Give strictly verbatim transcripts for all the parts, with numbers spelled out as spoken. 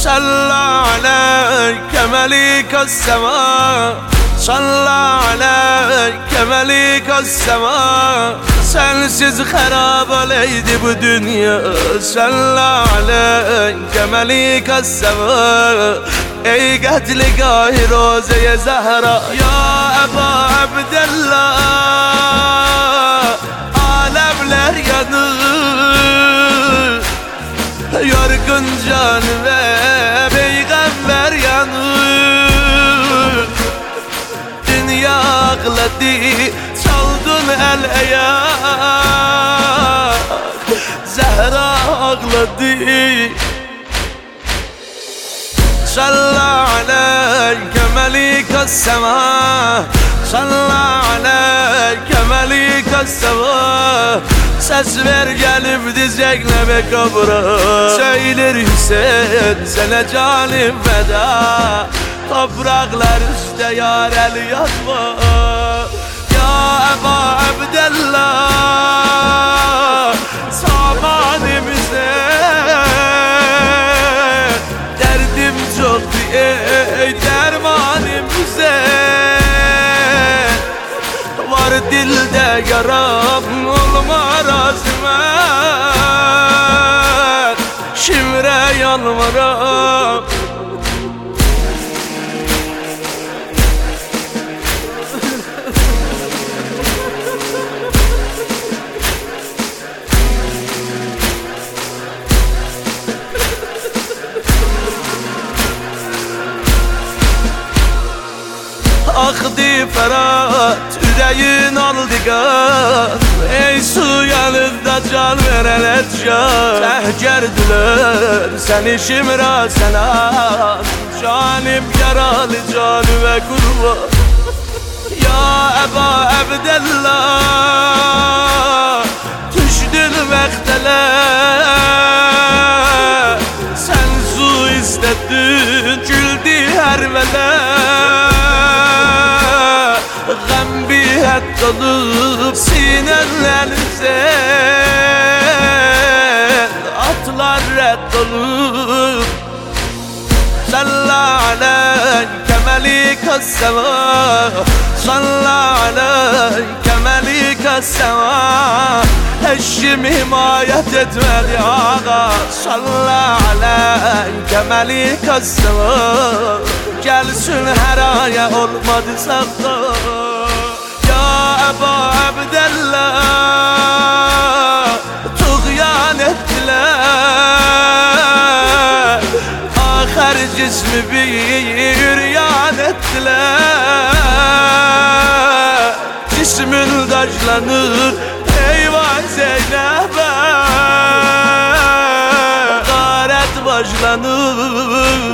صلى عليك مليك السماء صلى عليك مليك السماء Sensiz harab oleydi bu dünya Salla aleyke melike sema Ey qətli-gâhi Roze-i Zəhra Ya Əba Abdəllah Aləmlər yanır Yorgun can ve peygamber yanır Dünya ağladı çaldın el ayak Zehra ağladı Salla aleyke melike sema Salla aleyke melike sema Ses ver gelip dizekle be kabra Söyler Hüseyin sana canım feda Topraklar üstte yar el yazma Ya Eba Abdəllah Samanimize Derdim çoktu ey dermanimize Var dilde yaram olma razımet Şimre yalvaram Akdı Ferhat, yüreğin aldı gaz Ey su yanında can verene can Tehgerdiler seni şimra selam Canım yaralı canıma kurban Ya Eba Abdəllah Düşdün məxtələ Sen su istedin güldü her melek Gəm biət dolup sinenlerinize Atlar rədd olup Salla aleyke melike sema Salla aleyke melike sema Eşim himayet etmedi ağa Salla aleyke melike sema Gelsin her aya olmadı sakla Ya Eba Abdəllah Tuğyan ettiler Ahir cismi bir yan ettiler Cismin dajlanır eyvah Zeynep'e Garet başlanır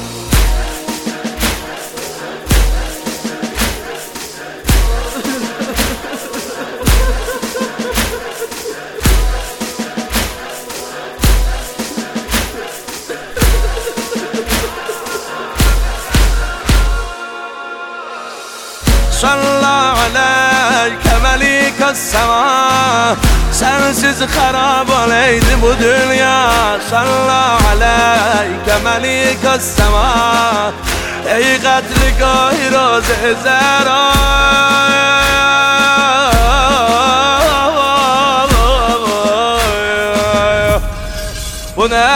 Salla aleyke melike sema Sensiz harab oleydi bu dünya Salla aleyke melike sema Ey qətli-gâhi Roze-i Zəhra Bu ne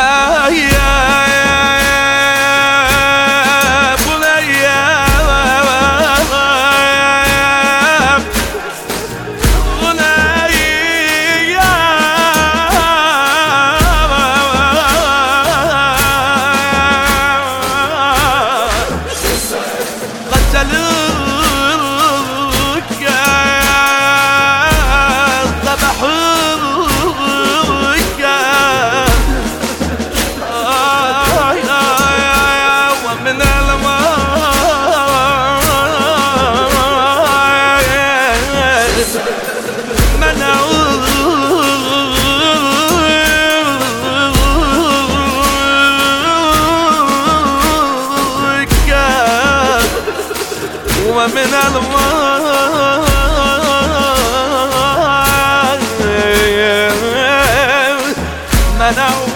ومن الماء منعوا